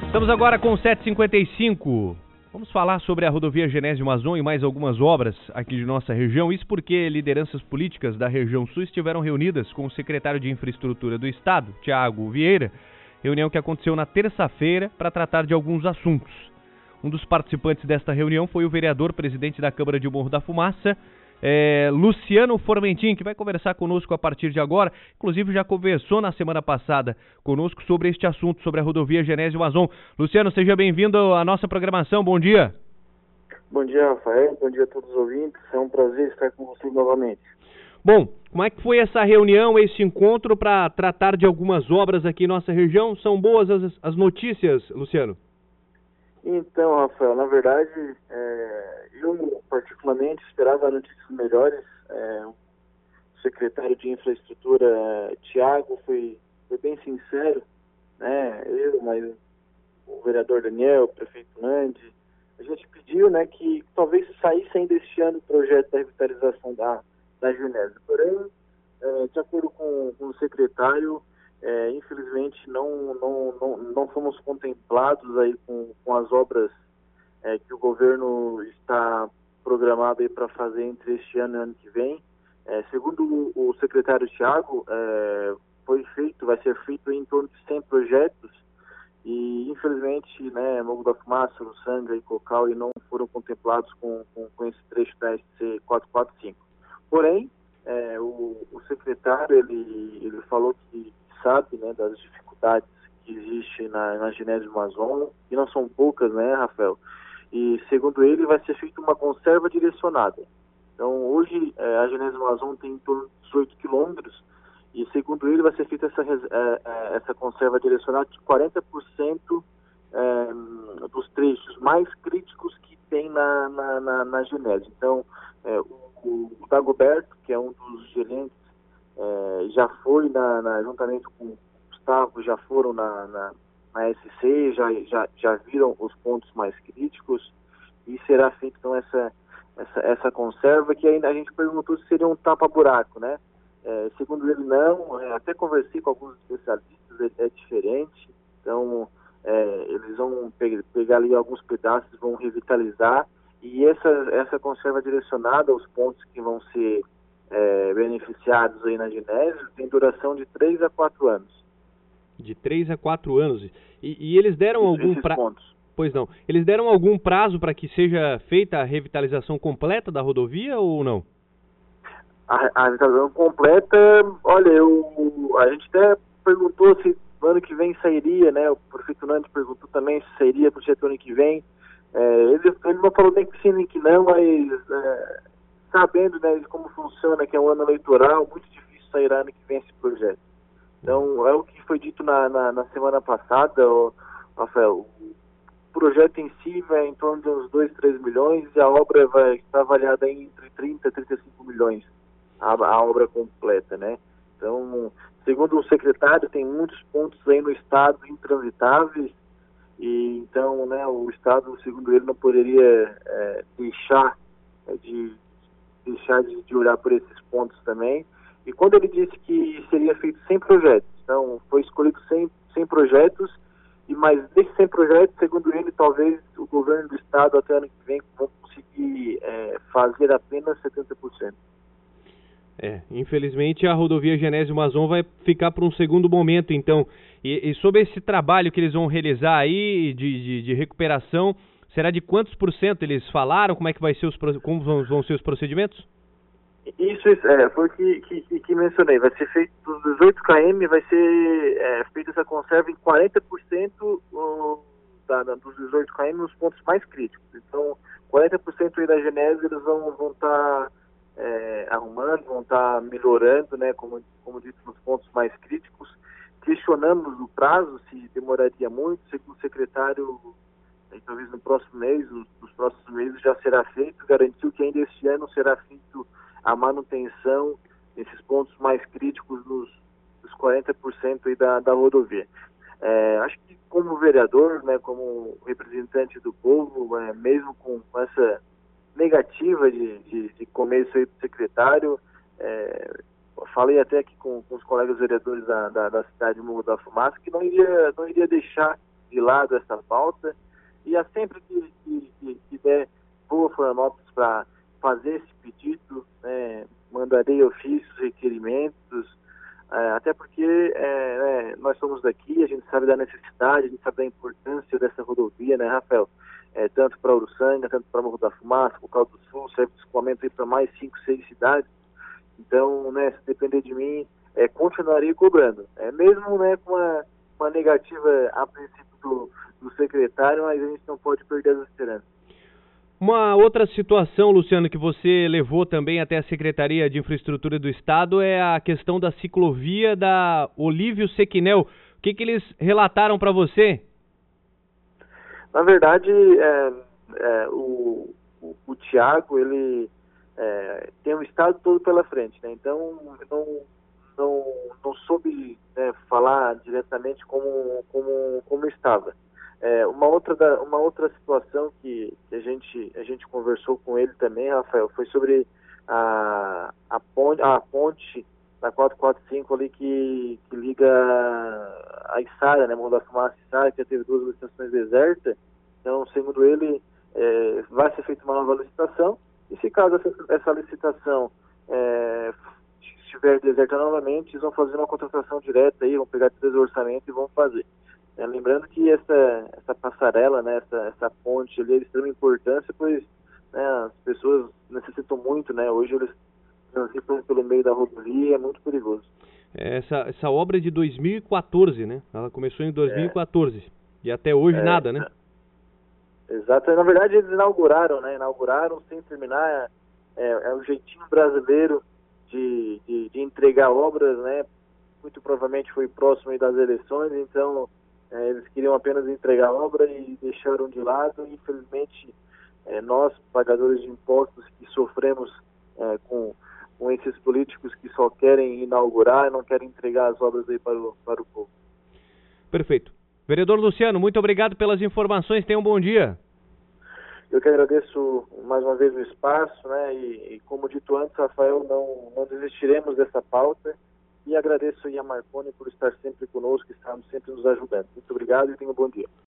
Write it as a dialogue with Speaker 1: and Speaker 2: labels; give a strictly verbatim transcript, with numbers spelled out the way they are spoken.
Speaker 1: Estamos agora com sete e cinquenta e cinco. Vamos falar sobre a rodovia Genésio Mazon e mais algumas obras aqui de nossa região. Isso porque lideranças políticas da região sul estiveram reunidas com o secretário de Infraestrutura do Estado, Tiago Vieira, reunião que aconteceu na terça-feira para tratar de alguns assuntos. Um dos participantes desta reunião foi o vereador presidente da Câmara de Morro da Fumaça, É, Luciano Formentin, que vai conversar conosco a partir de agora. Inclusive já conversou na semana passada conosco sobre este assunto, sobre a rodovia Genésio Mazon. Luciano, seja bem-vindo à nossa programação, bom dia.
Speaker 2: Bom dia, Rafael, bom dia a todos os ouvintes, é um prazer estar com vocês novamente.
Speaker 1: Bom, como é que foi essa reunião, esse encontro para tratar de algumas obras aqui em nossa região? São boas as, as notícias, Luciano?
Speaker 2: Então, Rafael, na verdade, é, eu particularmente esperava notícias melhores. É, o secretário de Infraestrutura, é, Tiago, foi, foi bem sincero, né? Eu, mas o vereador Daniel, o prefeito Nandi, a gente pediu, né, que talvez saísse ainda este ano o projeto da revitalização da, da Genésio. Porém, é, de acordo com, com o secretário, É, infelizmente não, não, não, não fomos contemplados aí com, com as obras é, que o governo está programado para fazer entre este ano e o ano que vem. É, segundo o, o secretário Tiago, é, foi feito, vai ser feito em torno de cem projetos e infelizmente, né, Morro da Fumaça, Uruçanga e Cocal e não foram contemplados com, com, com esse trecho da S C quatrocentos e quarenta e cinco. Porém, é, o, o secretário ele, ele falou que sabe, né, das dificuldades que existem na, na Genésio Mazon, e não são poucas, né, Rafael? E, segundo ele, vai ser feita uma conserva direcionada. Então, hoje, é, a Genésio Mazon tem em torno de dezoito quilômetros, e, segundo ele, vai ser feita essa, é, essa conserva direcionada de quarenta por cento é, dos trechos mais críticos que tem na, na, na, na Genésio. Então, é, o, o Dagoberto, que é um dos gerentes, É, já foi na, na, juntamente com o Gustavo, já foram na, na, na S C, já, já, já viram os pontos mais críticos e será feita então essa, essa, essa conserva que ainda a gente perguntou se seria um tapa-buraco, né? É, segundo ele não, é, até conversei com alguns especialistas, é, é diferente, então é, eles vão pe pegar ali alguns pedaços, vão revitalizar e essa, essa conserva direcionada aos pontos que vão ser É, beneficiados aí na Genésio tem duração de três a quatro anos.
Speaker 1: De três a quatro anos. E, e eles deram
Speaker 2: Isso,
Speaker 1: algum prazo? Pois não. Eles deram algum prazo para que seja feita a revitalização completa da rodovia ou não?
Speaker 2: A, a revitalização completa, olha, eu, a gente até perguntou se no ano que vem sairia, né? O prefeito Nandi perguntou também se sairia para o ano que vem. É, ele, ele não falou nem que sim nem que não, mas é, sabendo, né, de como funciona, que é um ano eleitoral, muito difícil sair ano que vem esse projeto. Então, é o que foi dito na, na, na semana passada, ó, Rafael. O projeto em si vai em torno de uns dois, três milhões e a obra vai estar avaliada em entre trinta e trinta e cinco milhões, a, a obra completa, né? Então, segundo o secretário, tem muitos pontos aí no estado intransitáveis e então, né, o estado, segundo ele, não poderia é, deixar é, de deixar de, de olhar por esses pontos também. E quando ele disse que seria feito cem projetos, então foi escolhido cem, cem projetos, e mais desses cem projetos, segundo ele, talvez o governo do estado até ano que vem vão conseguir é, fazer apenas setenta por cento.
Speaker 1: É, infelizmente a rodovia Genésio Mazon vai ficar para um segundo momento, então. E, e sobre esse trabalho que eles vão realizar aí de, de, de recuperação, será de quantos por cento eles falaram? Como é que vai ser os, como vão, vão ser os procedimentos?
Speaker 2: Isso, isso é, foi o que, que, que mencionei. Vai ser feito dos dezoito quilômetros, vai ser é, feita essa conserva em quarenta por cento o, da, da, dos dezoito quilômetros nos pontos mais críticos. Então, quarenta por cento aí da Genésio eles vão estar tá, é, arrumando, vão estar tá melhorando, né, como, como dito, nos pontos mais críticos. Questionamos o prazo, se demoraria muito, segundo o secretário. E talvez no próximo mês, nos próximos meses já será feito, garantiu que ainda este ano será feito a manutenção desses pontos mais críticos nos, nos quarenta por cento aí da, da rodovia. É, acho que como vereador, né, como representante do povo, é, mesmo com, com essa negativa de, de, de começo aí do secretário, é, falei até aqui com, com os colegas vereadores da, da, da cidade de Morro da Fumaça que não iria, não iria deixar de lado essa pauta, e a sempre que, que, que, que der boa Florianópolis para fazer esse pedido, né, mandarei ofícios, requerimentos, é, até porque é, né, nós somos daqui, a gente sabe da necessidade, a gente sabe da importância dessa rodovia, né, Rafael? É, tanto para Uruçanga, tanto para Morro da Fumaça, por Caldo do Sul, serve de escoamento aí para mais cinco, seis cidades. Então, né, se depender de mim, é, continuarei cobrando. É, mesmo, né, com uma, uma negativa a princípio do, do secretário, mas a gente não pode perder as esperanças.
Speaker 1: Uma outra situação, Luciano, que você levou também até a Secretaria de Infraestrutura do Estado é a questão da ciclovia da Olívio Sequinel. O que, que eles relataram para você?
Speaker 2: Na verdade, é, é, o, o, o Tiago, ele é, tem o estado todo pela frente, né? Então, não, não, não soube, né, falar diretamente como, como, como estava. É, uma, outra da, uma outra situação que, que a, gente, a gente conversou com ele também, Rafael, foi sobre a, a, ponte, a ponte da quatrocentos e quarenta e cinco ali que, que liga a Içara, né, Morro da Fumaça e Içara, que já teve duas licitações desertas. Então, segundo ele, é, vai ser feita uma nova licitação, e se caso essa, essa licitação é, estiver deserta novamente, eles vão fazer uma contratação direta aí, vão pegar três orçamentos e vão fazer. É, lembrando que essa, essa passarela, né, essa, essa ponte ali é de extrema importância, pois, né, as pessoas necessitam muito, né, hoje eles transitam pelo meio da rodovia, é muito perigoso.
Speaker 1: Essa, essa obra é de dois mil e quatorze, né? Ela começou em dois mil e quatorze, é, e até hoje é, nada, né?
Speaker 2: Exato, na verdade eles inauguraram, né, inauguraram sem terminar, é, é o jeitinho brasileiro de, de, de entregar obras, né, muito provavelmente foi próximo aí das eleições, então é, eles queriam apenas entregar a obra e deixaram de lado, e infelizmente é, nós, pagadores de impostos, que sofremos é, com, com esses políticos que só querem inaugurar e não querem entregar as obras aí para o, para o povo.
Speaker 1: Perfeito. Vereador Luciano, muito obrigado pelas informações, tenha um bom dia.
Speaker 2: Eu que agradeço mais uma vez o espaço, né, e, e como dito antes, Rafael, não, não desistiremos dessa pauta, e agradeço aí a Marconi por estar sempre conosco, estarmos sempre nos ajudando. Muito obrigado e tenha um bom dia.